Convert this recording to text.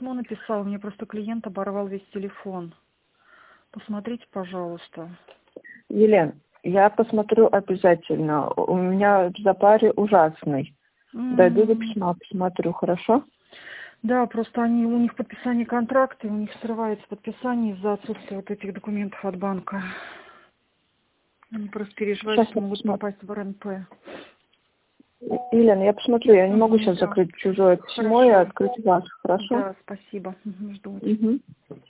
письмо написал, мне просто клиент оборвал весь телефон. Посмотрите, пожалуйста. Елена, я посмотрю обязательно. У меня в запаре ужасный. Дойду до письма, посмотрю, хорошо? Да, просто у них подписание контракта, и у них срывается подписание из-за отсутствия вот этих документов от банка. Они просто переживают, Сейчас что я могут посмотрю. попасть в РНП. Елена, я посмотрю, я не могу сейчас Да. закрыть чужое письмо и Хорошо. открыть ваше, хорошо? Да, спасибо. Жду. Угу.